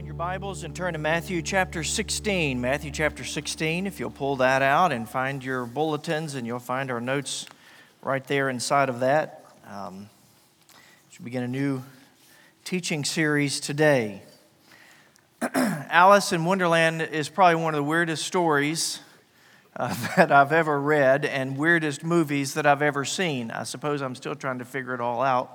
Find your Bibles and turn to Matthew chapter 16. Matthew chapter 16, if you'll pull that out and find your bulletins, and you'll find our notes right there inside of that. Should begin a new teaching series today. Alice in Wonderland is probably one of the weirdest stories that I've ever read and weirdest movies that I've ever seen. I suppose I'm still trying to figure it all out.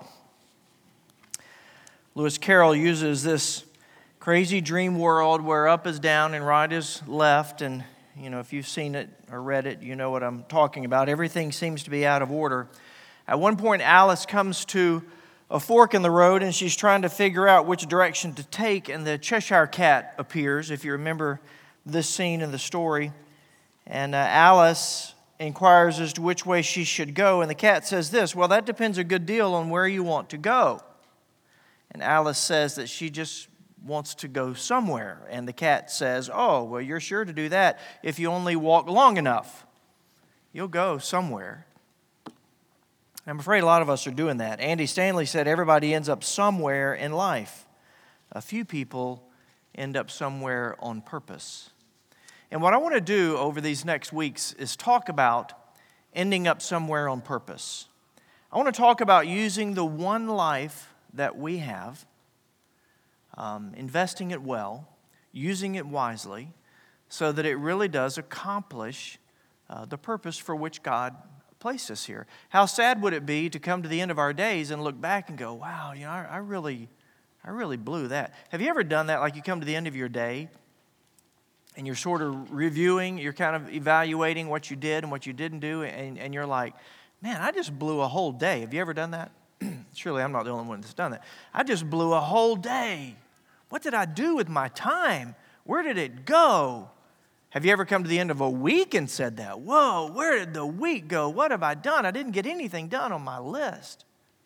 Lewis Carroll uses this crazy dream world where up is down and right is left. And, you know, if you've seen it or read it, you know what I'm talking about. Everything seems to be out of order. At one point, Alice comes to a fork in the road and she's trying to figure out which direction to take. And the Cheshire Cat appears, if you remember this scene in the story. And Alice inquires as to which way she should go. And the cat says this, "Well, that depends a good deal on where you want to go." And Alice says that she just wants to go somewhere. And the cat says, "Oh, well, you're sure to do that if you only walk long enough. You'll go somewhere." I'm afraid a lot of us are doing that. Andy Stanley said everybody ends up somewhere in life. A few people end up somewhere on purpose. And what I want to do over these next weeks is talk about ending up somewhere on purpose. I want to talk about using the one life that we have, investing it well, using it wisely, so that it really does accomplish the purpose for which God placed us here. How sad would it be to come to the end of our days and look back and go, "Wow, you know, I really blew that." Have you ever done that? Like you come to the end of your day and you're sort of reviewing, you're kind of evaluating what you did and what you didn't do, and you're like, "Man, I just blew a whole day." Have you ever done that? Surely I'm not the only one that's done that. I just blew a whole day. What did I do with my time? Where did it go? Have you ever come to the end of a week and said that? "Whoa, where did the week go? What have I done? I didn't get anything done on my list."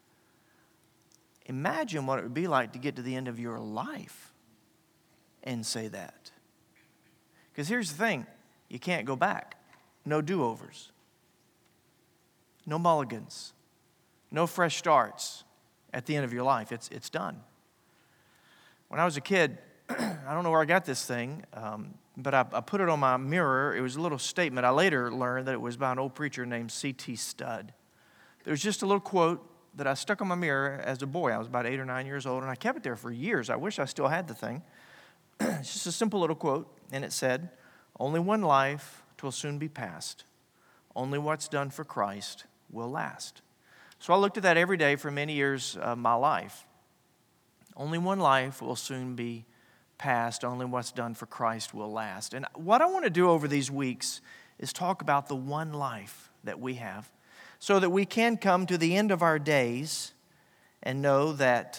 Imagine what it would be like to get to the end of your life and say that. Because here's the thing, you can't go back. No do-overs. No mulligans. No fresh starts at the end of your life. It's done. When I was a kid, I don't know where I got this thing, but I put it on my mirror. It was a little statement. I later learned that it was by an old preacher named C.T. Studd. There was just a little quote that I stuck on my mirror as a boy. I was about 8 or 9 years old, and I kept it there for years. I wish I still had the thing. It's just a simple little quote, and it said, "Only one life 'twill soon be past. Only what's done for Christ will last." So I looked at that every day for many years of my life. Only one life will soon be past. Only what's done for Christ will last. And what I want to do over these weeks is talk about the one life that we have so that we can come to the end of our days and know that,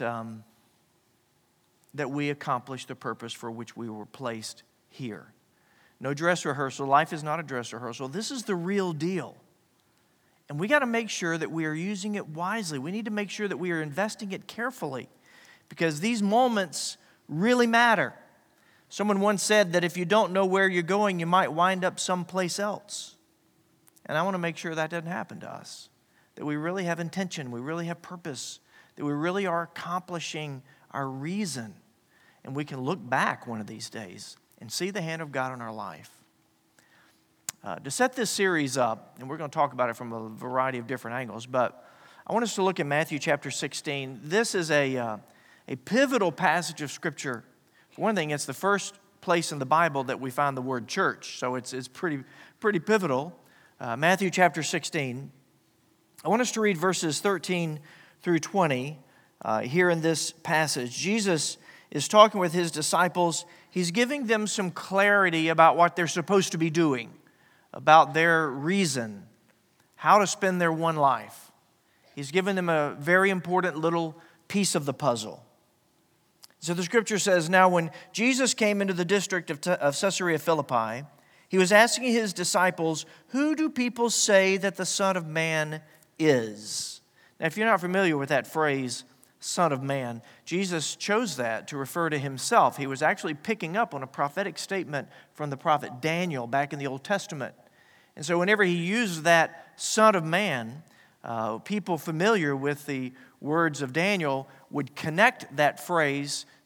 that we accomplished the purpose for which we were placed here. No dress rehearsal. Life is not a dress rehearsal. This is the real deal. And we got to make sure that we are using it wisely. We need to make sure that we are investing it carefully because these moments really matter. Someone once said that if you don't know where you're going, you might wind up someplace else. And I want to make sure that doesn't happen to us, that we really have intention, we really have purpose, that we really are accomplishing our reason. And we can look back one of these days and see the hand of God in our life. To set this series up, and we're going to talk about it from a variety of different angles, but I want us to look at Matthew chapter 16. This is a pivotal passage of Scripture. For one thing, it's the first place in the Bible that we find the word church, so it's pretty pivotal. Matthew chapter 16. I want us to read verses 13 through 20 here in this passage. Jesus is talking with his disciples. He's giving them some clarity about what they're supposed to be doing, about their reason, how to spend their one life. He's given them a very important little piece of the puzzle. So the Scripture says, "Now when Jesus came into the district of Caesarea Philippi, he was asking his disciples, 'Who do people say that the Son of Man is?'" Now if you're not familiar with that phrase, Son of Man, Jesus chose that to refer to himself. He was actually picking up on a prophetic statement from the prophet Daniel back in the Old Testament. And so whenever he used that Son of Man, people familiar with the words of Daniel would connect that phrase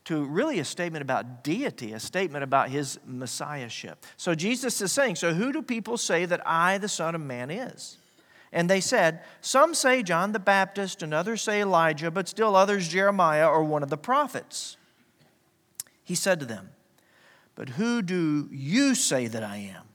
to really a statement about deity, a statement about his messiahship. So Jesus is saying, so who do people say that I, the Son of Man, is? And they said, some say John the Baptist, and others say Elijah, but still others Jeremiah or one of the prophets. He said to them, but who do you say that I am?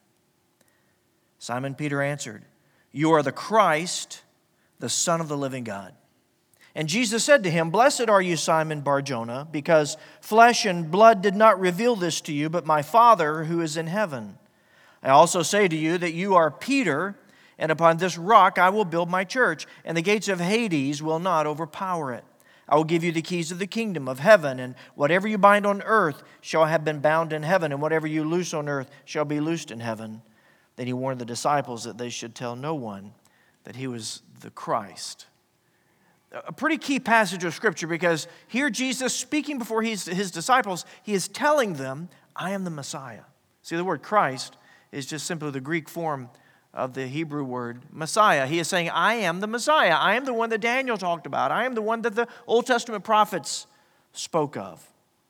Simon Peter answered, you are the Christ, the Son of the living God. And Jesus said to him, blessed are you, Simon Bar-Jonah, because flesh and blood did not reveal this to you, but my Father who is in heaven. I also say to you that you are Peter, and upon this rock I will build my church, and the gates of Hades will not overpower it. I will give you the keys of the kingdom of heaven, and whatever you bind on earth shall have been bound in heaven, and whatever you loose on earth shall be loosed in heaven. Then he warned the disciples that they should tell no one that he was the Christ. A pretty key passage of Scripture, because here Jesus, speaking before his disciples, he is telling them, I am the Messiah. See, the word Christ is just simply the Greek form of the Hebrew word Messiah. He is saying, I am the Messiah. I am the one that Daniel talked about. I am the one that the Old Testament prophets spoke of.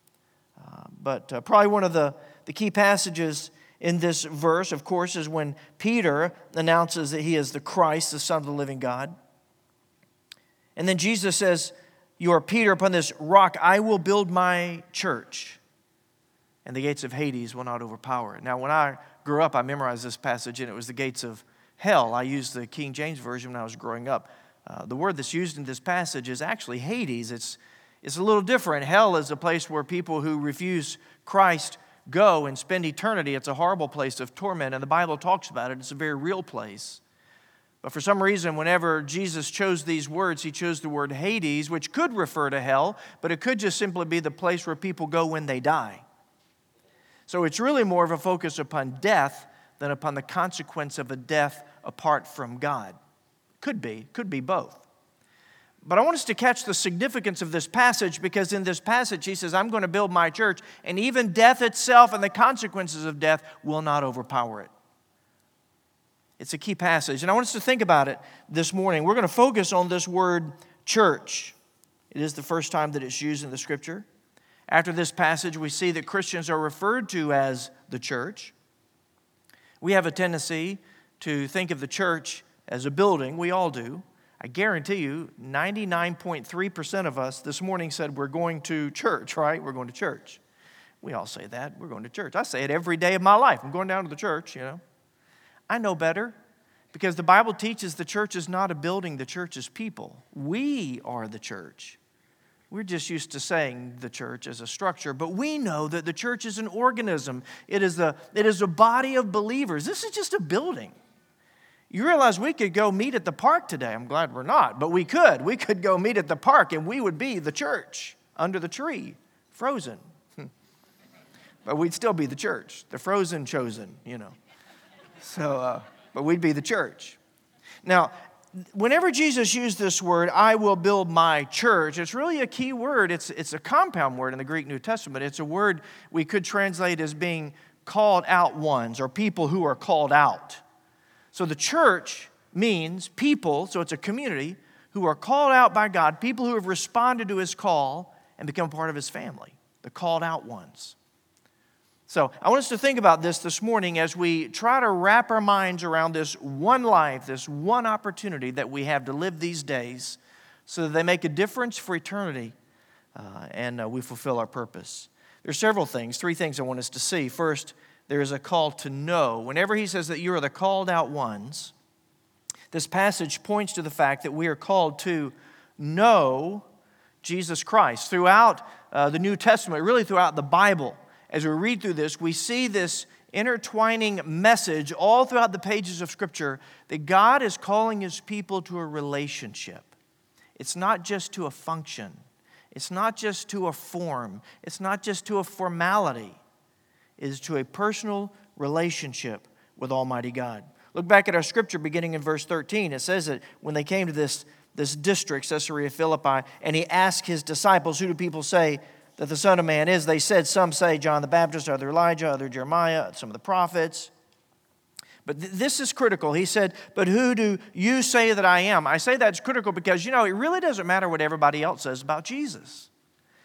But probably one of the key passages in this verse, of course, is when Peter announces that he is the Christ, the Son of the living God. And then Jesus says, you are Peter, upon this rock I will build my church, and the gates of Hades will not overpower it. Now, when I grew up, I memorized this passage, and it was the gates of hell. I used the King James Version when I was growing up. The word that's used in this passage is actually Hades. It's a little different. Hell is a place where people who refuse Christ go and spend eternity. It's a horrible place of torment, and the Bible talks about it. It's a very real place. But for some reason, whenever Jesus chose these words, he chose the word Hades, which could refer to hell, but it could just simply be the place where people go when they die. So it's really more of a focus upon death than upon the consequence of a death apart from God. Could be both. But I want us to catch the significance of this passage, because in this passage he says, I'm going to build my church, and even death itself and the consequences of death will not overpower it. It's a key passage, and I want us to think about it this morning. We're going to focus on this word church. It is the first time that it's used in the Scripture. After this passage, we see that Christians are referred to as the church. We have a tendency to think of the church as a building. We all do. I guarantee you, 99.3% of us this morning said we're going to church, right? We're going to church. We all say that. We're going to church. I say it every day of my life. I'm going down to the church, I know better, because the Bible teaches the church is not a building, the church is people. We are the church. We're just used to saying the church as a structure, but we know that the church is an organism. It is a body of believers. This is just a building. You realize we could go meet at the park today. I'm glad we're not, but we could. We could go meet at the park, and we would be the church under the tree, frozen. But we'd still be the church, the frozen chosen, So, but we'd be the church. Now, whenever Jesus used this word, I will build my church, it's really a key word. It's a compound word in the Greek New Testament. It's a word we could translate as being called out ones, or people who are called out. So the church means people, so it's a community, who are called out by God, people who have responded to his call and become part of his family, the called out ones. So I want us to think about this morning as we try to wrap our minds around this one life, this one opportunity that we have to live these days so that they make a difference for eternity and we fulfill our purpose. There's several things, 3 things I want us to see. First, there is a call to know. Whenever he says that you are the called out ones, this passage points to the fact that we are called to know Jesus Christ. Throughout the New Testament, really throughout the Bible, as we read through this, we see this intertwining message all throughout the pages of Scripture that God is calling his people to a relationship. It's not just to a function. It's not just to a form. It's not just to a formality. It is to a personal relationship with Almighty God. Look back at our Scripture beginning in verse 13. It says that when they came to this district, Caesarea Philippi, and he asked his disciples, who do people say that the Son of Man is? They said, some say John the Baptist, other Elijah, other Jeremiah, some of the prophets. But this is critical. He said, but who do you say that I am? I say that's critical because, it really doesn't matter what everybody else says about Jesus.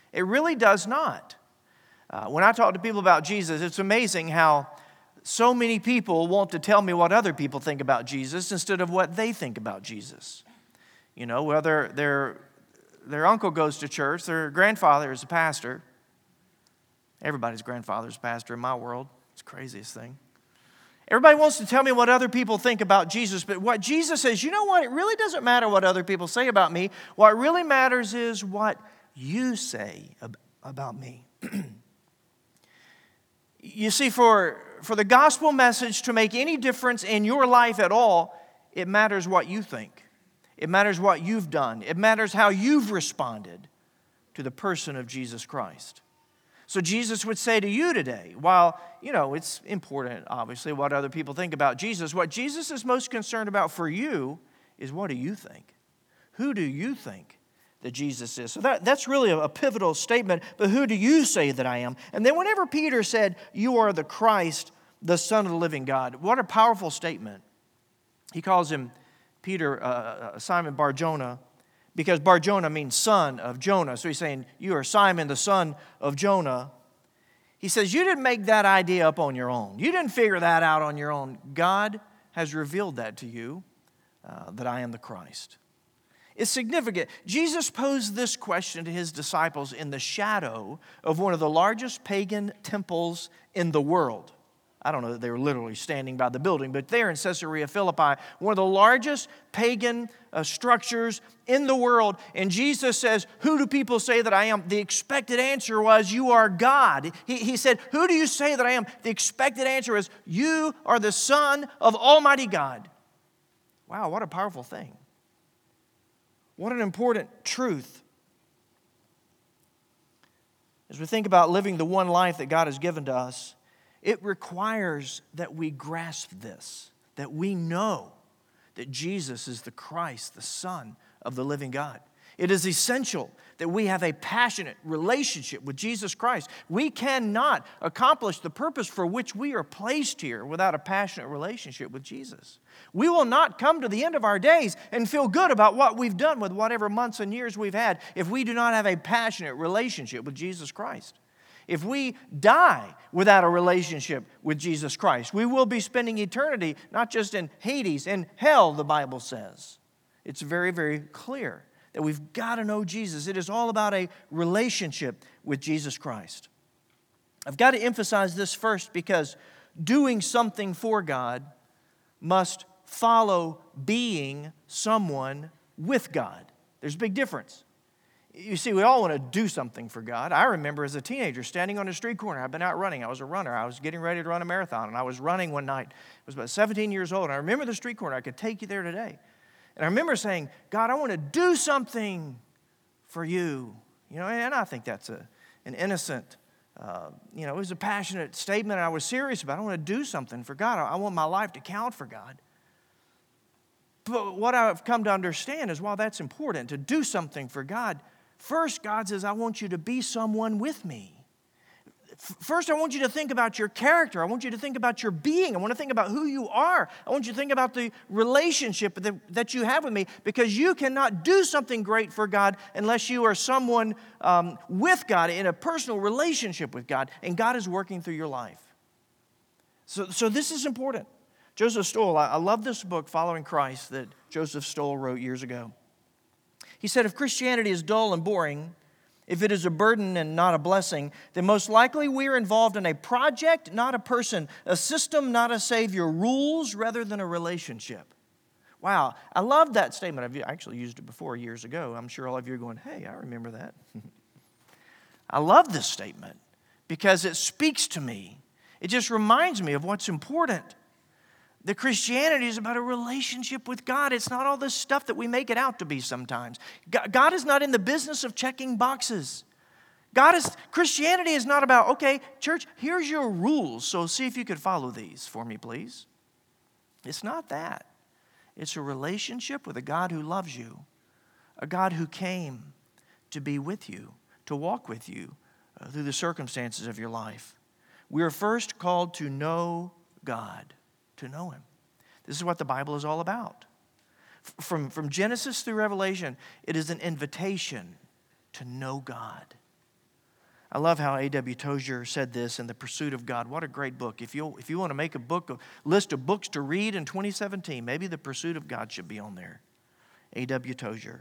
It really does not. When I talk to people about Jesus, it's amazing how so many people want to tell me what other people think about Jesus instead of what they think about Jesus. You know, whether their uncle goes to church, their grandfather is a pastor. Everybody's grandfather is a pastor in my world. It's the craziest thing. Everybody wants to tell me what other people think about Jesus, but what Jesus says, you know what? It really doesn't matter what other people say about me. What really matters is what you say about me. You see, for the gospel message to make any difference in your life at all, it matters what you think. It matters what you've done. It matters how you've responded to the person of Jesus Christ. So Jesus would say to you today, while, it's important, obviously, what other people think about Jesus, what Jesus is most concerned about for you is what do you think? Who do you think that Jesus is? So that's really a pivotal statement, but who do you say that I am? And then whenever Peter said, you are the Christ, the Son of the living God, what a powerful statement. He calls him Peter, Simon Bar-Jonah, because Bar-Jonah means son of Jonah. So he's saying, you are Simon, the son of Jonah. He says, you didn't make that idea up on your own. You didn't figure that out on your own. God has revealed that to you, that I am the Christ. It's significant. Jesus posed this question to his disciples in the shadow of one of the largest pagan temples in the world. I don't know that they were literally standing by the building, but there in Caesarea Philippi, one of the largest pagan structures in the world. And Jesus says, who do people say that I am? The expected answer was, you are God. He said, who do you say that I am? The expected answer was, you are the Son of Almighty God. Wow, what a powerful thing. What an important truth. As we think about living the one life that God has given to us, it requires that we grasp this, that we know that Jesus is the Christ, the Son of the living God. It is essential that we have a passionate relationship with Jesus Christ. We cannot accomplish the purpose for which we are placed here without a passionate relationship with Jesus. We will not come to the end of our days and feel good about what we've done with whatever months and years we've had if we do not have a passionate relationship with Jesus Christ. If we die without a relationship with Jesus Christ, we will be spending eternity not just in Hades, in hell, the Bible says. It's very, very clear that we've got to know Jesus. It is all about a relationship with Jesus Christ. I've got to emphasize this first because doing something for God must follow being someone with God. There's a big difference. You see, we all want to do something for God. I remember as a teenager standing on a street corner. I've been out running. I was a runner. I was getting ready to run a marathon, and I was running one night. I was about 17 years old, and I remember the street corner. I could take you there today. And I remember saying, God, I want to do something for you. And I think that's an innocent, it was a passionate statement, and I was serious about it. I want to do something for God. I want my life to count for God. But what I've come to understand is while that's important, to do something for God, first, God says, I want you to be someone with me. First, I want you to think about your character. I want you to think about your being. I want to think about who you are. I want you to think about the relationship that you have with me, because you cannot do something great for God unless you are someone with God, in a personal relationship with God, and God is working through your life. So this is important. Joseph Stoll, I love this book, Following Christ, that Joseph Stoll wrote years ago. He said, if Christianity is dull and boring, if it is a burden and not a blessing, then most likely we are involved in a project, not a person, a system, not a savior, rules rather than a relationship. Wow, I love that statement. I've actually used it before years ago. I'm sure all of you are going, hey, I remember that. I love this statement because it speaks to me. It just reminds me of what's important. That Christianity is about a relationship with God. It's not all this stuff that we make it out to be sometimes. God is not in the business of checking boxes. Christianity is not about, okay, church, here's your rules, so see if you could follow these for me, please. It's not that. It's a relationship with a God who loves you, a God who came to be with you, to walk with you through the circumstances of your life. We are first called to know God. To know Him. This is what the Bible is all about. From Genesis through Revelation, it is an invitation to know God. I love how A.W. Tozier said this in The Pursuit of God. What a great book. If you want to make a list of books to read in 2017, maybe The Pursuit of God should be on there. A.W. Tozier.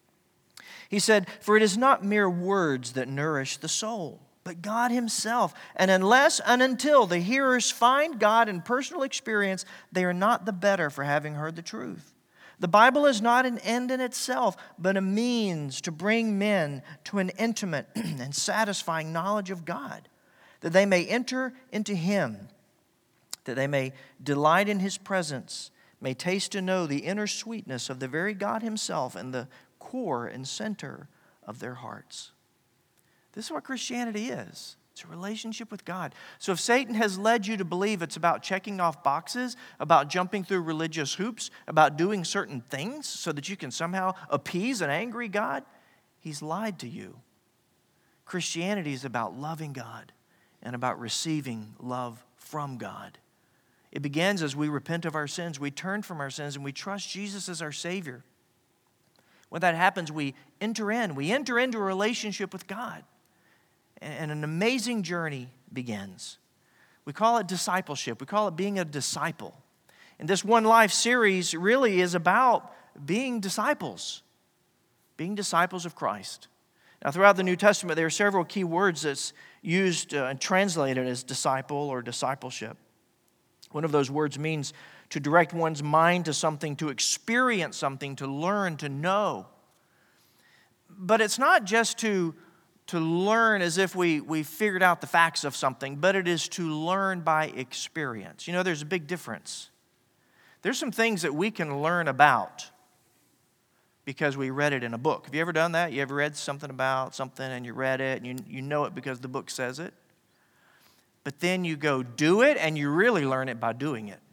He said, "For it is not mere words that nourish the soul, but God Himself. And unless and until the hearers find God in personal experience, they are not the better for having heard the truth. The Bible is not an end in itself, but a means to bring men to an intimate and satisfying knowledge of God, that they may enter into Him, that they may delight in His presence, may taste to know the inner sweetness of the very God Himself and the core and center of their hearts." This is what Christianity is. It's a relationship with God. So if Satan has led you to believe it's about checking off boxes, about jumping through religious hoops, about doing certain things so that you can somehow appease an angry God, he's lied to you. Christianity is about loving God and about receiving love from God. It begins as we repent of our sins, we turn from our sins, and we trust Jesus as our Savior. When that happens, we enter into a relationship with God. And an amazing journey begins. We call it discipleship. We call it being a disciple. And this One Life series really is about being disciples of Christ. Now, throughout the New Testament, there are several key words that's used and translated as disciple or discipleship. One of those words means to direct one's mind to something, to experience something, to learn, to know. But it's not just to learn as if we figured out the facts of something, but it is to learn by experience. You know, there's a big difference. There's some things that we can learn about because we read it in a book. Have you ever done that? You ever read something about something and you read it and you know it because the book says it? But then you go do it and you really learn it by doing it.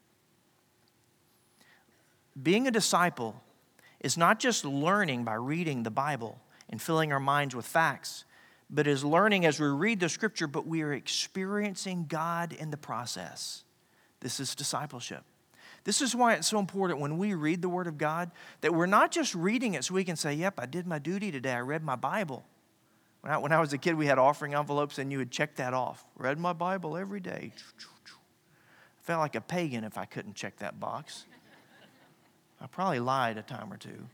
Being a disciple is not just learning by reading the Bible and filling our minds with facts, but is learning as we read the Scripture, but we are experiencing God in the process. This is discipleship. This is why it's so important when we read the Word of God that we're not just reading it so we can say, yep, I did my duty today, I read my Bible. When I was a kid, we had offering envelopes and you would check that off. Read my Bible every day. I felt like a pagan if I couldn't check that box. I probably lied a time or two.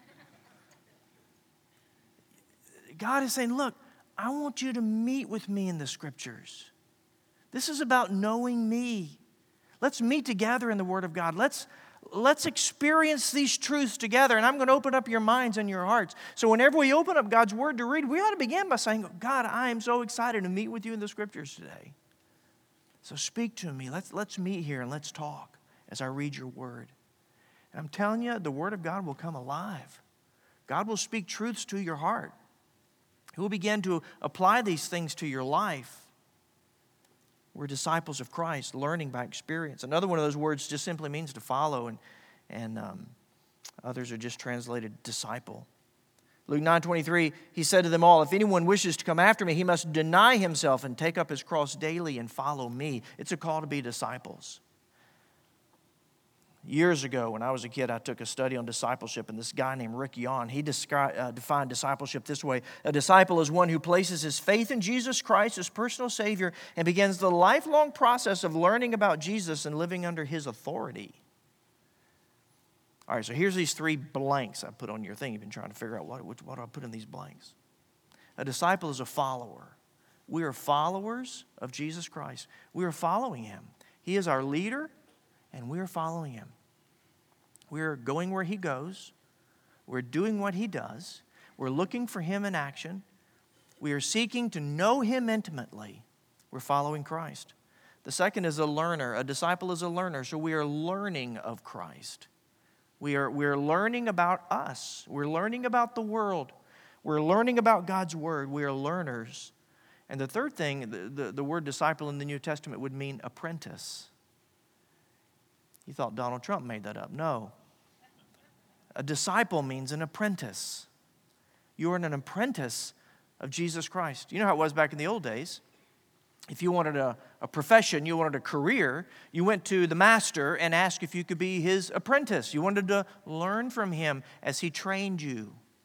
God is saying, look, I want you to meet with me in the Scriptures. This is about knowing me. Let's meet together in the Word of God. Let's experience these truths together, and I'm going to open up your minds and your hearts. So whenever we open up God's Word to read, we ought to begin by saying, God, I am so excited to meet with you in the Scriptures today. So speak to me. Let's meet here and let's talk as I read your Word. And I'm telling you, the Word of God will come alive. God will speak truths to your heart. He will begin to apply these things to your life. We're disciples of Christ, learning by experience. Another one of those words just simply means to follow, and others are just translated disciple. Luke 9:23, he said to them all, if anyone wishes to come after me, he must deny himself and take up his cross daily and follow me. It's a call to be disciples. Years ago, when I was a kid, I took a study on discipleship, and this guy named Rick Yon, he defined discipleship this way. A disciple is one who places his faith in Jesus Christ as personal Savior and begins the lifelong process of learning about Jesus and living under His authority. All right, so here's these 3 blanks I put on your thing. You've been trying to figure out what do I put in these blanks. A disciple is a follower. We are followers of Jesus Christ. We are following Him. He is our leader, and we are following Him. We're going where He goes. We're doing what He does. We're looking for Him in action. We are seeking to know Him intimately. We're following Christ. The second is a learner. A disciple is a learner. So we are learning of Christ. We're learning about us. We're learning about the world. We're learning about God's Word. We are learners. And the third thing, the word disciple in the New Testament would mean apprentice. You thought Donald Trump made that up. No. A disciple means an apprentice. You are an apprentice of Jesus Christ. You know how it was back in the old days. If you wanted a profession, you wanted a career, you went to the master and asked if you could be his apprentice. You wanted to learn from him as he trained you.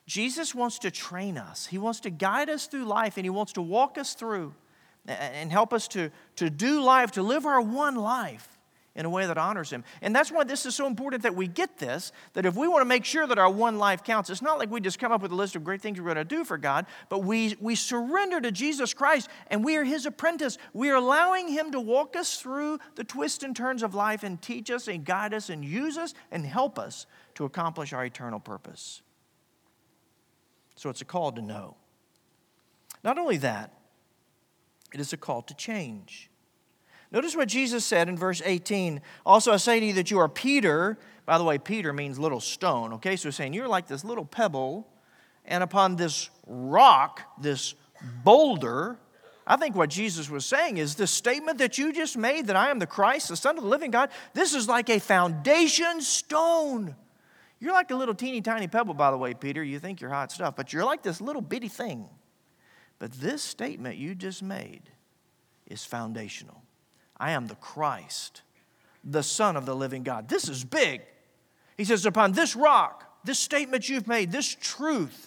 Jesus wants to train us. He wants to guide us through life, and He wants to walk us through and help us to do life, to live our one life in a way that honors Him. And that's why this is so important that we get this, that if we want to make sure that our one life counts, it's not like we just come up with a list of great things we're going to do for God, but we surrender to Jesus Christ, and we are His apprentice. We are allowing Him to walk us through the twists and turns of life and teach us and guide us and use us and help us to accomplish our eternal purpose. So it's a call to know. Not only that, it is a call to change. Notice what Jesus said in verse 18. Also, I say to you that you are Peter. By the way, Peter means little stone. Okay, so he's saying you're like this little pebble, and upon this rock, this boulder, I think what Jesus was saying is this statement that you just made, that I am the Christ, the Son of the living God, this is like a foundation stone. You're like a little teeny tiny pebble, by the way, Peter. You think you're hot stuff, but you're like this little bitty thing. But this statement you just made is foundational. I am the Christ, the Son of the living God. This is big. He says, upon this rock, this statement you've made, this truth,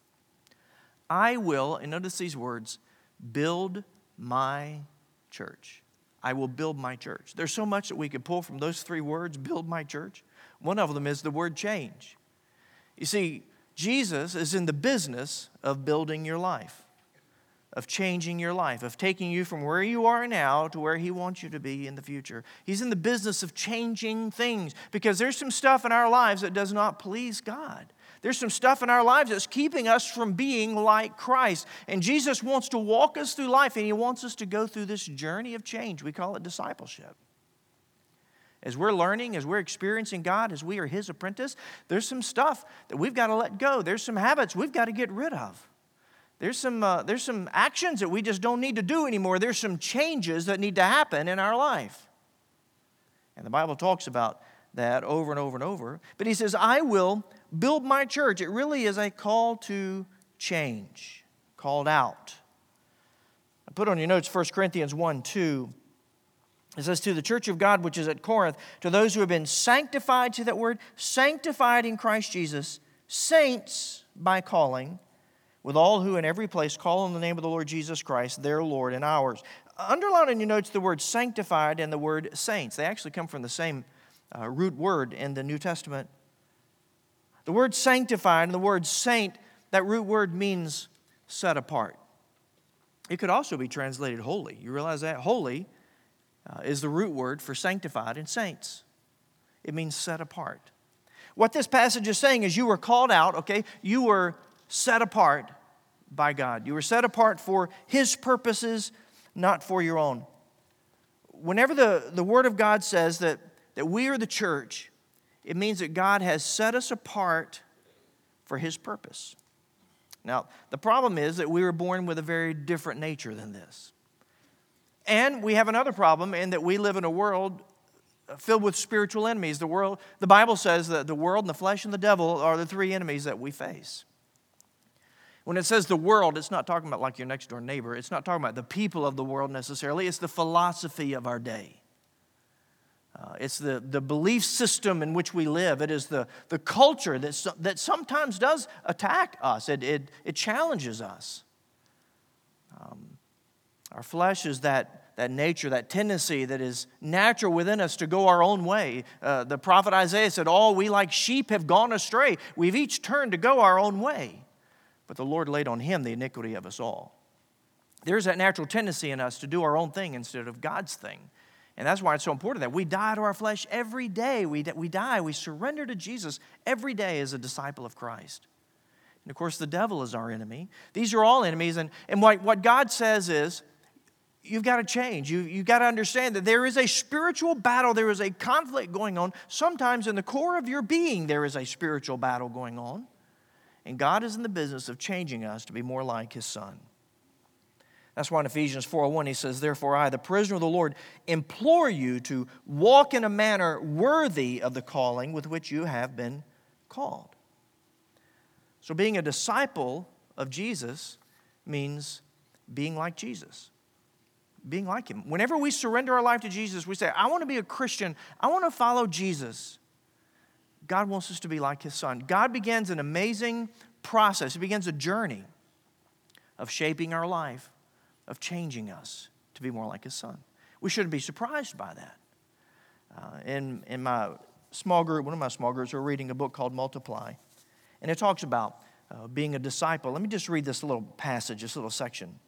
I will, and notice these words, build my church. I will build my church. There's so much that we could pull from those three words, build my church. One of them is the word change. You see, Jesus is in the business of building your life, of changing your life, of taking you from where you are now to where He wants you to be in the future. He's in the business of changing things because there's some stuff in our lives that does not please God. There's some stuff in our lives that's keeping us from being like Christ. And Jesus wants to walk us through life, and He wants us to go through this journey of change. We call it discipleship. As we're learning, as we're experiencing God, as we are His apprentice, there's some stuff that we've got to let go. There's some habits we've got to get rid of. There's some actions that we just don't need to do anymore. There's some changes that need to happen in our life. And the Bible talks about that over and over and over. But He says, I will build my church. It really is a call to change, called out. I put on your notes 1 Corinthians 1:2. It says, to the church of God which is at Corinth, to those who have been sanctified, to that word, sanctified in Christ Jesus, saints by calling, with all who in every place call on the name of the Lord Jesus Christ, their Lord and ours. Underline in your notes the word sanctified and the word saints. They actually come from the same root word in the New Testament. The word sanctified and the word saint, that root word means set apart. It could also be translated holy. You realize that? Holy is the root word for sanctified and saints. It means set apart. What this passage is saying is you were called out, okay? You were set apart by God. You were set apart for His purposes, not for your own. Whenever the Word of God says that we are the church, it means that God has set us apart for His purpose. Now, the problem is that we were born with a very different nature than this. And we have another problem in that we live in a world filled with spiritual enemies. The Bible says that the world and the flesh and the devil are the three enemies that we face. When it says the world, it's not talking about like your next door neighbor. It's not talking about the people of the world necessarily. It's the philosophy of our day. It's the belief system in which we live. It is the culture that sometimes does attack us. It challenges us. Our flesh is that nature, that tendency that is natural within us to go our own way. The prophet Isaiah said, all we like sheep have gone astray. We've each turned to go our own way. But the Lord laid on Him the iniquity of us all. There's that natural tendency in us to do our own thing instead of God's thing. And that's why it's so important that we die to our flesh every day. We surrender to Jesus every day as a disciple of Christ. And of course, the devil is our enemy. These are all enemies. And what God says is, you've got to change. You've got to understand that there is a spiritual battle. There is a conflict going on. Sometimes in the core of your being, there is a spiritual battle going on. And God is in the business of changing us to be more like His Son. That's why in Ephesians 4:1 He says, therefore I, the prisoner of the Lord, implore you to walk in a manner worthy of the calling with which you have been called. So being a disciple of Jesus means being like Jesus. Being like Him. Whenever we surrender our life to Jesus, we say, I want to be a Christian. I want to follow Jesus. God wants us to be like His Son. God begins an amazing process. It begins a journey of shaping our life, of changing us to be more like His Son. We shouldn't be surprised by that. In my small group, one of my small groups, we're reading a book called Multiply, and it talks about being a disciple. Let me just read this little passage, this little section.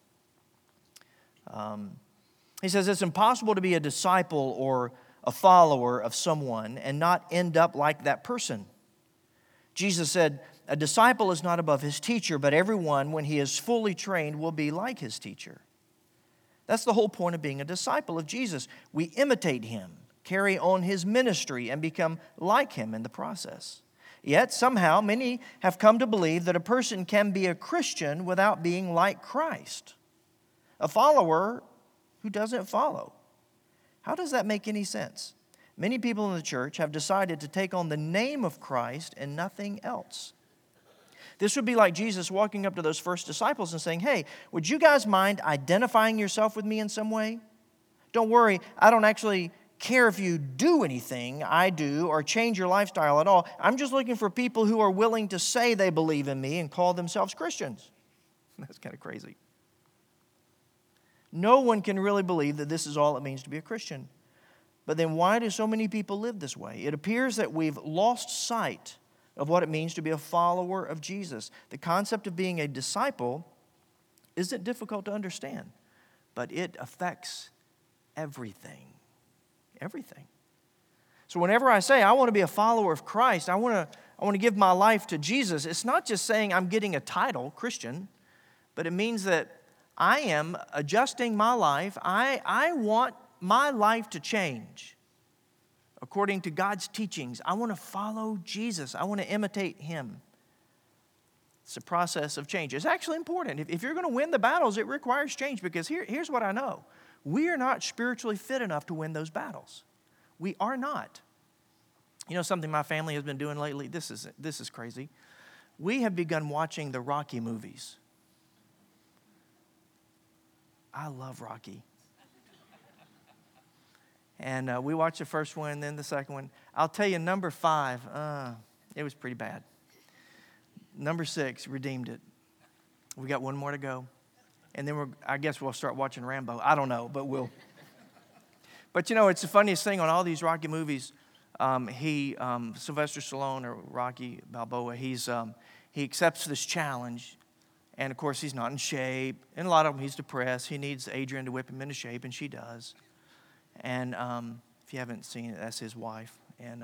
He says, it's impossible to be a disciple or a follower of someone and not end up like that person. Jesus said, a disciple is not above his teacher, but everyone, when he is fully trained, will be like his teacher. That's the whole point of being a disciple of Jesus. We imitate Him, carry on His ministry, and become like Him in the process. Yet, somehow, many have come to believe that a person can be a Christian without being like Christ, a follower who doesn't follow. How does that make any sense? Many people in the church have decided to take on the name of Christ and nothing else. This would be like Jesus walking up to those first disciples and saying, hey, would you guys mind identifying yourself with me in some way? Don't worry, I don't actually care if you do anything I do or change your lifestyle at all. I'm just looking for people who are willing to say they believe in me and call themselves Christians. That's kind of crazy. No one can really believe that this is all it means to be a Christian. But then why do so many people live this way? It appears that we've lost sight of what it means to be a follower of Jesus. The concept of being a disciple isn't difficult to understand, but it affects everything. Everything. So whenever I say I want to be a follower of Christ, I want to give my life to Jesus, it's not just saying I'm getting a title, Christian, but it means that I am adjusting my life. I want my life to change according to God's teachings. I want to follow Jesus. I want to imitate Him. It's a process of change. It's actually important. If you're going to win the battles, it requires change, because here's what I know. We are not spiritually fit enough to win those battles. We are not. You know something my family has been doing lately? This is crazy. We have begun watching the Rocky movies. I love Rocky. And we watched the first one, then the second one. I'll tell you, number 5, it was pretty bad. Number 6 redeemed it. We got one more to go. And then I guess we'll start watching Rambo. I don't know, but we'll. But you know, it's the funniest thing on all these Rocky movies. Sylvester Stallone, or Rocky Balboa, he accepts this challenge. And of course, he's not in shape. And a lot of them, he's depressed. He needs Adrian to whip him into shape, and she does. And if you haven't seen it, that's his wife. And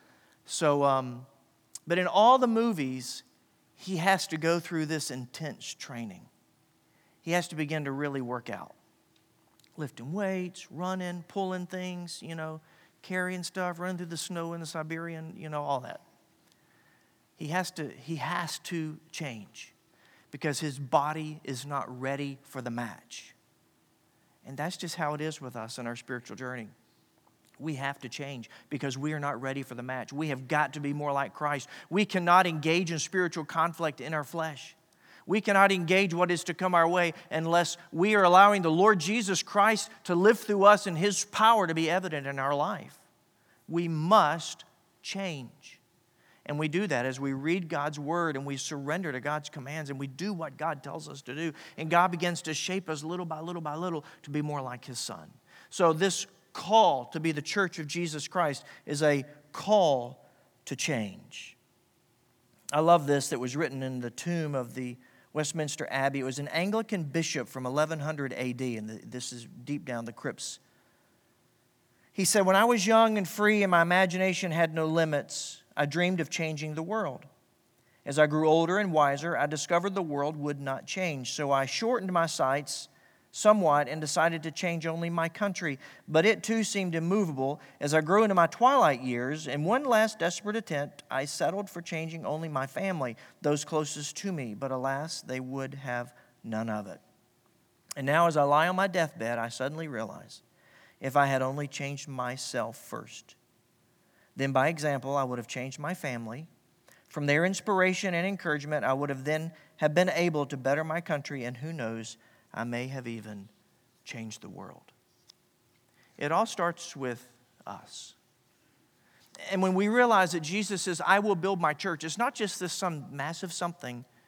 but in all the movies, he has to go through this intense training. He has to begin to really work out. Lifting weights, running, pulling things, carrying stuff, running through the snow in the Siberian, all that. He has to change because his body is not ready for the match. And that's just how it is with us in our spiritual journey. We have to change because we are not ready for the match. We have got to be more like Christ. We cannot engage in spiritual conflict in our flesh. We cannot engage what is to come our way unless we are allowing the Lord Jesus Christ to live through us and His power to be evident in our life. We must change. And we do that as we read God's Word and we surrender to God's commands and we do what God tells us to do. And God begins to shape us little by little by little to be more like His Son. So this call to be the church of Jesus Christ is a call to change. I love this that was written in the tomb of the Westminster Abbey. It was an Anglican bishop from 1100 AD, and this is deep down the crypts. He said, when I was young and free and my imagination had no limits, I dreamed of changing the world. As I grew older and wiser, I discovered the world would not change. So I shortened my sights somewhat and decided to change only my country. But it too seemed immovable. As I grew into my twilight years, in one last desperate attempt, I settled for changing only my family, those closest to me. But alas, they would have none of it. And now as I lie on my deathbed, I suddenly realize, if I had only changed myself first, then by example, I would have changed my family. From their inspiration and encouragement, I would have then have been able to better my country, and who knows, I may have even changed the world. It all starts with us. And when we realize that Jesus says, I will build my church, it's not just this some massive something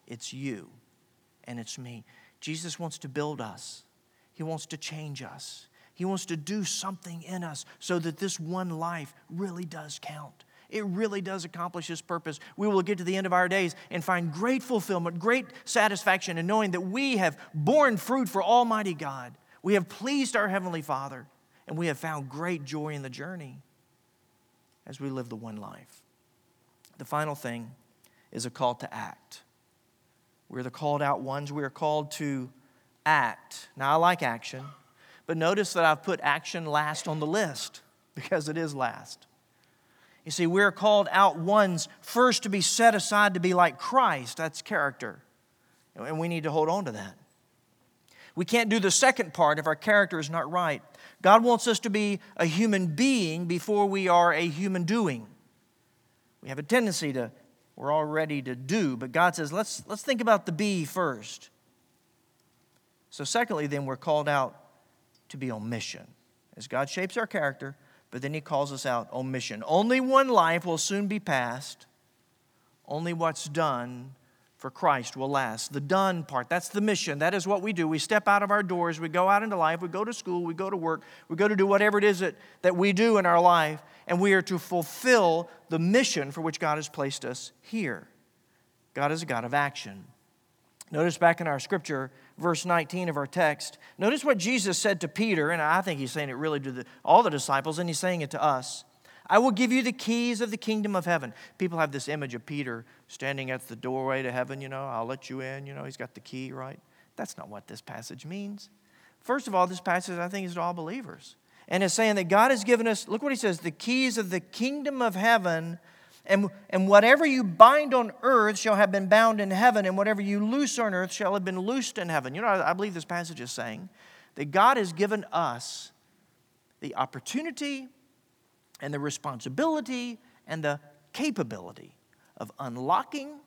It's you and it's me. Jesus wants to build us. He wants to change us. He wants to do something in us so that this one life really does count. It really does accomplish His purpose. We will get to the end of our days and find great fulfillment, great satisfaction in knowing that we have borne fruit for Almighty God. We have pleased our Heavenly Father, and we have found great joy in the journey as we live the one life. The final thing is a call to act. We're the called out ones. We are called to act. Now, I like action, but notice that I've put action last on the list because it is last. You see, we're called out ones first to be set aside to be like Christ. That's character. And we need to hold on to that. We can't do the second part if our character is not right. God wants us to be a human being before we are a human doing. We have a tendency to, we're all ready to do, but God says, let's think about the be first. So secondly, then, we're called out to be on mission. As God shapes our character, but then He calls us out on mission. Only one life will soon be passed. Only what's done for Christ will last. The done part, that's the mission. That is what we do. We step out of our doors. We go out into life. We go to school. We go to work. We go to do whatever it is that we do in our life. And we are to fulfill the mission for which God has placed us here. God is a God of action. Notice back in our scripture, verse 19 of our text, notice what Jesus said to Peter, and I think He's saying it really to all the disciples, and He's saying it to us. I will give you the keys of the kingdom of heaven. People have this image of Peter standing at the doorway to heaven, I'll let you in, he's got the key, right? That's not what this passage means. First of all, this passage, I think, is to all believers. And it's saying that God has given us, look what He says, the keys of the kingdom of heaven, and whatever you bind on earth shall have been bound in heaven, and whatever you loose on earth shall have been loosed in heaven. I believe this passage is saying that God has given us the opportunity and the responsibility and the capability of unlocking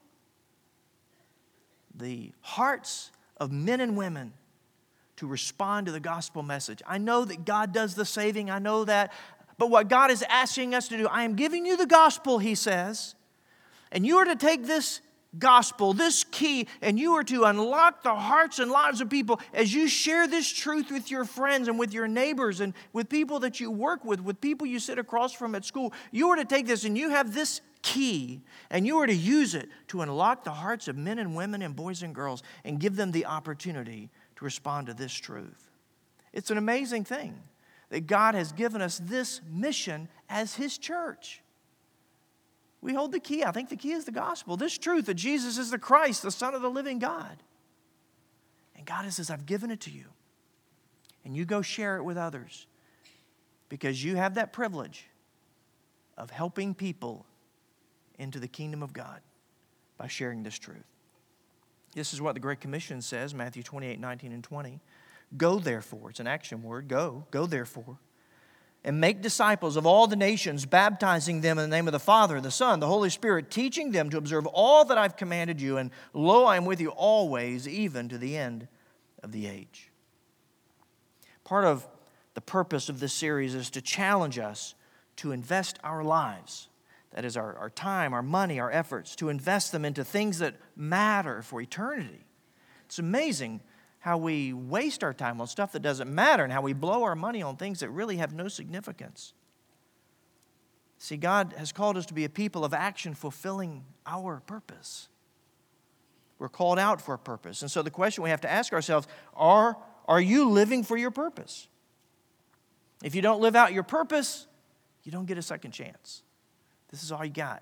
the hearts of men and women to respond to the gospel message. I know that God does the saving. I know that. But what God is asking us to do, I am giving you the gospel, He says, and you are to take this gospel, this key, and you are to unlock the hearts and lives of people as you share this truth with your friends and with your neighbors and with people that you work with people you sit across from at school. You are to take this and you have this key and you are to use it to unlock the hearts of men and women and boys and girls and give them the opportunity to respond to this truth. It's an amazing thing that God has given us this mission as His church. We hold the key. I think the key is the gospel. This truth that Jesus is the Christ, the Son of the living God. And God says, I've given it to you. And you go share it with others. Because you have that privilege of helping people into the kingdom of God by sharing this truth. This is what the Great Commission says, Matthew 28, 19 and 20. Go therefore, it's an action word, go therefore, and make disciples of all the nations, baptizing them in the name of the Father, the Son, the Holy Spirit, teaching them to observe all that I've commanded you, and lo, I am with you always, even to the end of the age. Part of the purpose of this series is to challenge us to invest our lives, that is our time, our money, our efforts, to invest them into things that matter for eternity. It's amazing how we waste our time on stuff that doesn't matter and how we blow our money on things that really have no significance. See, God has called us to be a people of action fulfilling our purpose. We're called out for a purpose. And so the question we have to ask ourselves, are you living for your purpose? If you don't live out your purpose, you don't get a second chance. This is all you got.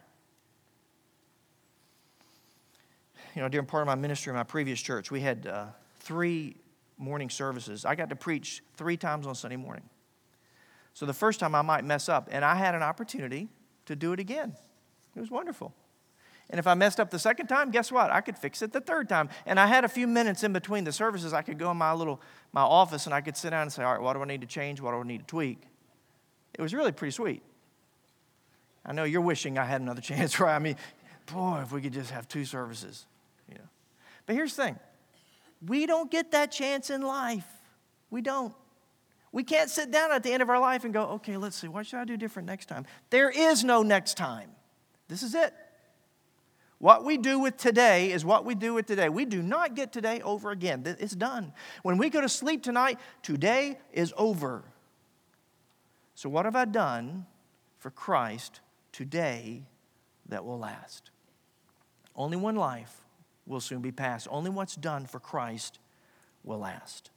During part of my ministry in my previous church, we had 3 morning services. I got to preach 3 times on Sunday morning. So the first time I might mess up, and I had an opportunity to do it again. It was wonderful. And if I messed up the second time, guess what? I could fix it the third time. And I had a few minutes in between the services. I could go in my office and I could sit down and say, all right, what do I need to change? What do I need to tweak? It was really pretty sweet. I know you're wishing I had another chance, right? I mean, boy, if we could just have 2 services. But here's the thing. We don't get that chance in life. We don't. We can't sit down at the end of our life and go, okay, let's see, what should I do different next time? There is no next time. This is it. What we do with today is what we do with today. We do not get today over again. It's done. When we go to sleep tonight, today is over. So what have I done for Christ today that will last? Only one life will soon be passed. Only what's done for Christ will last.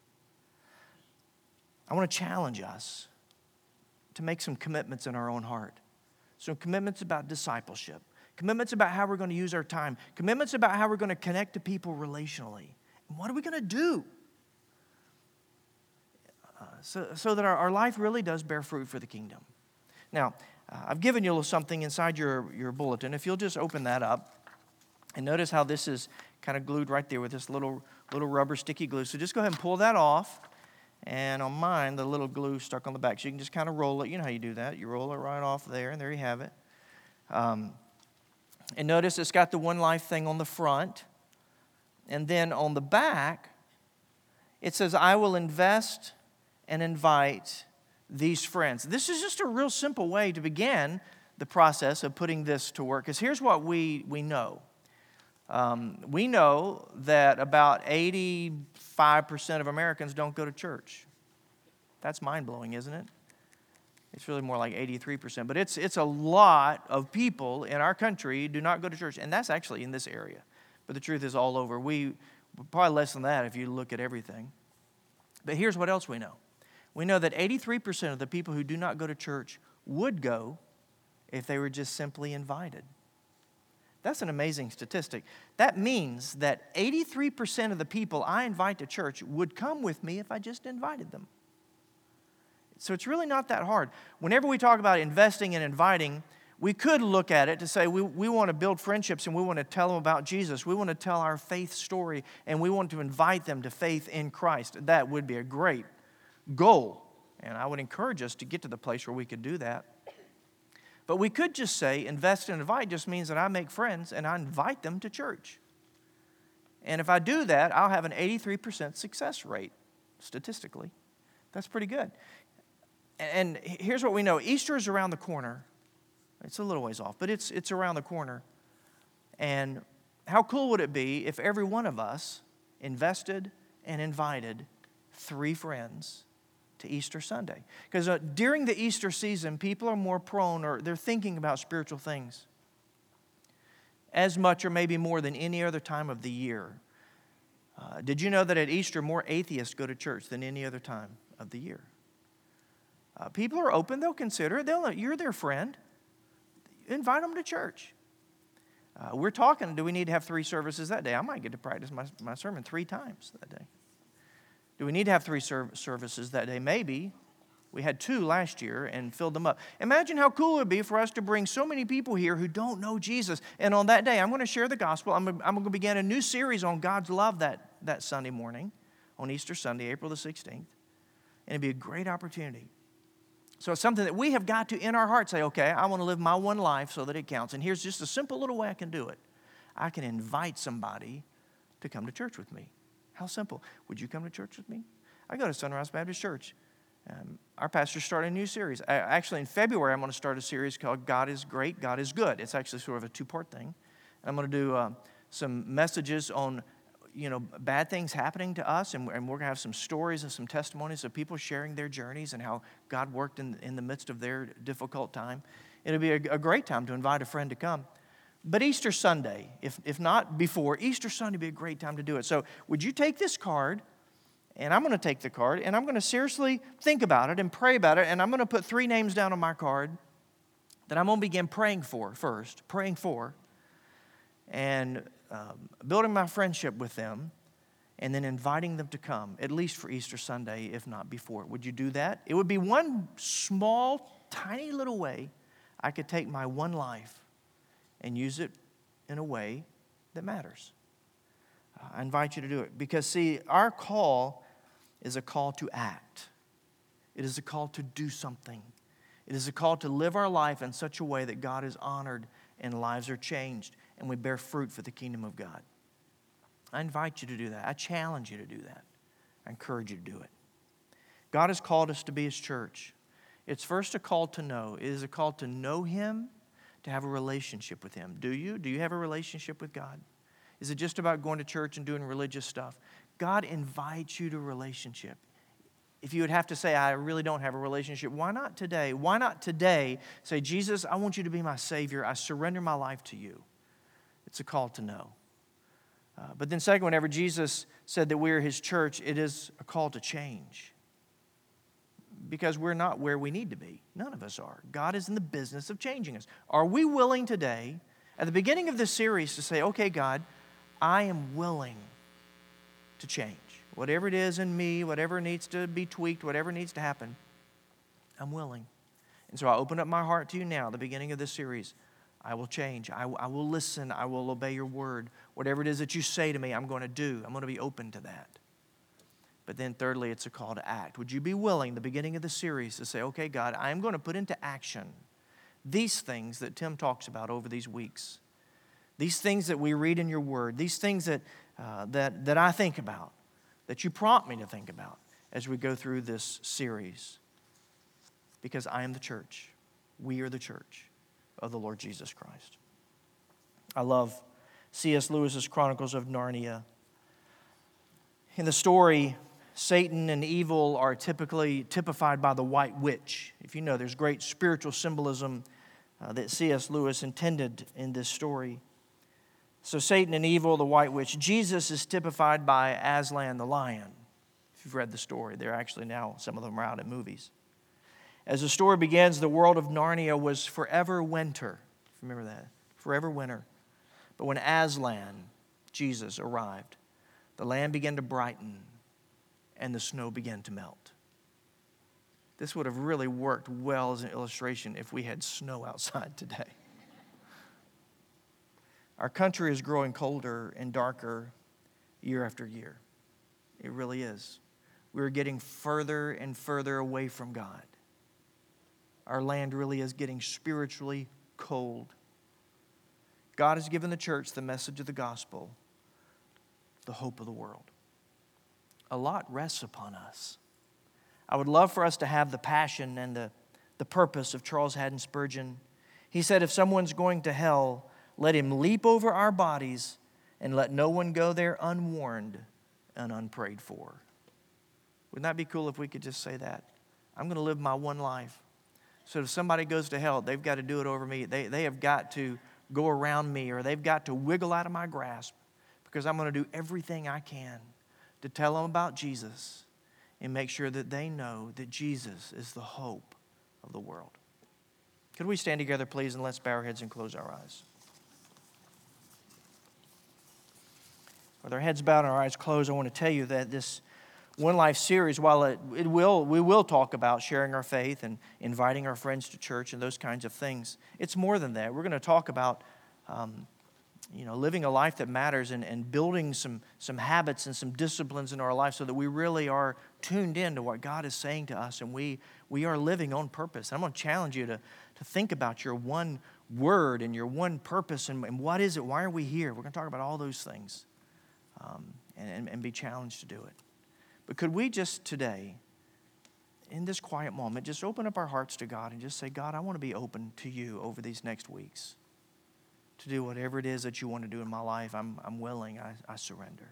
I want to challenge us to make some commitments in our own heart. Some commitments about discipleship. Commitments about how we're going to use our time. Commitments about how we're going to connect to people relationally. And what are we going to do? So that our life really does bear fruit for the kingdom. Now, I've given you a little something inside your bulletin. If you'll just open that up. And notice how this is kind of glued right there with this little rubber sticky glue. So just go ahead and pull that off. And on mine, the little glue stuck on the back. So you can just kind of roll it. You know how you do that. You roll it right off there, and there you have it. And notice it's got the One Life thing on the front. And then on the back, it says, I will invest and invite these friends. This is just a real simple way to begin the process of putting this to work. Because here's what we know. We know that about 85% of Americans don't go to church. That's mind-blowing, isn't it? It's really more like 83%. But it's a lot of people in our country do not go to church. And that's actually in this area. But the truth is all over. We probably less than that if you look at everything. But here's what else we know. We know that 83% of the people who do not go to church would go if they were just simply invited. That's an amazing statistic. That means that 83% of the people I invite to church would come with me if I just invited them. So it's really not that hard. Whenever we talk about investing and inviting, we could look at it to say we want to build friendships and we want to tell them about Jesus. We want to tell our faith story and we want to invite them to faith in Christ. That would be a great goal. And I would encourage us to get to the place where we could do that. But we could just say invest and invite just means that I make friends and I invite them to church. And if I do that, I'll have an 83% success rate statistically. That's pretty good. And here's what we know. Easter is around the corner. It's a little ways off, but it's around the corner. And how cool would it be if every one of us invested and invited 3 friends to Easter Sunday? Because during the Easter season, people are more prone, or they're thinking about spiritual things as much or maybe more than any other time of the year. Did you know that at Easter, more atheists go to church than any other time of the year? People are open. They'll consider it. You're their friend. Invite them to church. We're talking, do we need to have 3 services that day? I might get to practice my sermon 3 times that day. Do we need to have 3 services that day? Maybe. We had 2 last year and filled them up. Imagine how cool it would be for us to bring so many people here who don't know Jesus. And on that day, I'm going to share the gospel. I'm going to begin a new series on God's love that Sunday morning, on Easter Sunday, April the 16th. And it'd be a great opportunity. So it's something that we have got to, in our heart, say, okay, I want to live my one life so that it counts. And here's just a simple little way I can do it. I can invite somebody to come to church with me. How simple. Would you come to church with me? I go to Sunrise Baptist Church. Our pastor's starting a new series. Actually, in February, I'm going to start a series called God is Great, God is Good. It's actually sort of a 2-part thing. I'm going to do some messages on bad things happening to us, and we're going to have some stories and some testimonies of people sharing their journeys and how God worked in the midst of their difficult time. It'll be a great time to invite a friend to come. But Easter Sunday, if not before, Easter Sunday would be a great time to do it. So would you take this card, and I'm going to take the card, and I'm going to seriously think about it and pray about it, and I'm going to put 3 names down on my card that I'm going to begin praying for first, and building my friendship with them, and then inviting them to come, at least for Easter Sunday, if not before. Would you do that? It would be one small, tiny little way I could take my one life and use it in a way that matters. I invite you to do it. Because, see, our call is a call to act. It is a call to do something. It is a call to live our life in such a way that God is honored and lives are changed and we bear fruit for the kingdom of God. I invite you to do that. I challenge you to do that. I encourage you to do it. God has called us to be His church. It's first a call to know. It is a call to know Him, to have a relationship with Him. Do you? Do you have a relationship with God? Is it just about going to church and doing religious stuff? God invites you to a relationship. If you would have to say, I really don't have a relationship, why not today? Why not today say, Jesus, I want you to be my Savior. I surrender my life to you. It's a call to know. But then second, whenever Jesus said that we are His church, it is a call to change. Because we're not where we need to be. None of us are. God is in the business of changing us. Are we willing today, at the beginning of this series, to say, okay, God, I am willing to change. Whatever it is in me, whatever needs to be tweaked, whatever needs to happen, I'm willing. And so I open up my heart to you now, at the beginning of this series. I will change. I will listen. I will obey your word. Whatever it is that you say to me, I'm going to do. I'm going to be open to that. But then thirdly, it's a call to act. Would you be willing, the beginning of the series, to say, okay, God, I am going to put into action these things that Tim talks about over these weeks. These things that we read in your word. These things that I think about, that you prompt me to think about as we go through this series. Because I am the church. We are the church of the Lord Jesus Christ. I love C.S. Lewis's Chronicles of Narnia. In the story, Satan and evil are typically typified by the white witch. If you know, there's great spiritual symbolism that C.S. Lewis intended in this story. So Satan and evil, the white witch. Jesus is typified by Aslan the lion. If you've read the story, they're actually now, some of them are out in movies. As the story begins, the world of Narnia was forever winter. Remember that? Forever winter. But when Aslan, Jesus, arrived, the land began to brighten and the snow began to melt. This would have really worked well as an illustration if we had snow outside today. Our country is growing colder and darker year after year. It really is. We're getting further and further away from God. Our land really is getting spiritually cold. God has given the church the message of the gospel, the hope of the world. A lot rests upon us. I would love for us to have the passion and the purpose of Charles Haddon Spurgeon. He said, if someone's going to hell, let him leap over our bodies and let no one go there unwarned and unprayed for. Wouldn't that be cool if we could just say that? I'm going to live my one life. So if somebody goes to hell, they've got to do it over me. They have got to go around me, or they've got to wiggle out of my grasp, because I'm going to do everything I can to tell them about Jesus and make sure that they know that Jesus is the hope of the world. Could we stand together, please, and let's bow our heads and close our eyes. With our heads bowed and our eyes closed, I want to tell you that this One Life series, while we will talk about sharing our faith and inviting our friends to church and those kinds of things, it's more than that. We're going to talk about living a life that matters and building some habits and some disciplines in our life so that we really are tuned in to what God is saying to us, and we are living on purpose. I'm going to challenge you to think about your one word and your one purpose and what is it? Why are we here? We're going to talk about all those things and be challenged to do it. But could we just today, in this quiet moment, just open up our hearts to God and just say, God, I want to be open to you over these next weeks to do whatever it is that you want to do in my life. I'm willing. I surrender.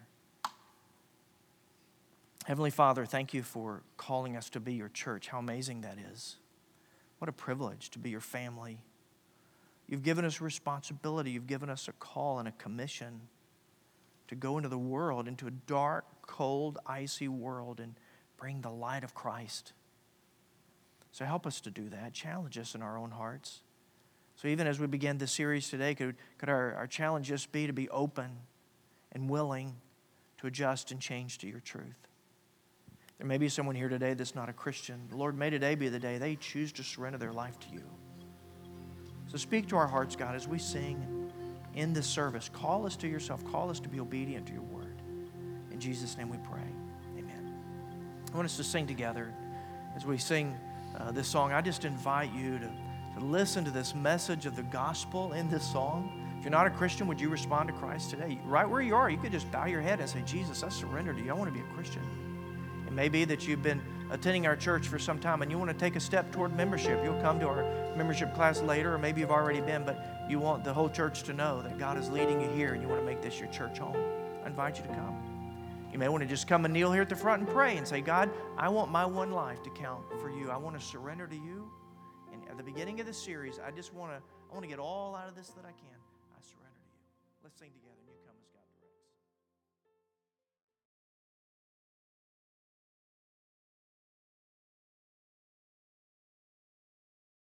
Heavenly Father, thank you for calling us to be your church. How amazing that is. What a privilege to be your family. You've given us a responsibility. You've given us a call and a commission to go into the world, into a dark, cold, icy world, and bring the light of Christ. So help us to do that. Challenge us in our own hearts. So even as we begin this series today, could our challenge just be to be open and willing to adjust and change to your truth? There may be someone here today that's not a Christian. Lord, may today be the day they choose to surrender their life to you. So speak to our hearts, God, as we sing in this service. Call us to yourself. Call us to be obedient to your word. In Jesus' name we pray. Amen. I want us to sing together. As we sing this song, I just invite you to listen to this message of the gospel in this song. If you're not a Christian, would you respond to Christ today? Right where you are, you could just bow your head and say, Jesus, I surrender to you. I want to be a Christian. And Maybe that you've been attending our church for some time and you want to take a step toward membership. You'll come to our membership class later, or maybe you've already been, but you want the whole church to know that God is leading you here and you want to make this your church home. I invite you to come. You may want to just come and kneel here at the front and pray and say, God, I want my one life to count for you. I want to surrender to you. And at the beginning of this series, I want to get all out of this that I can. I surrender to you. Let's sing together and you come as God.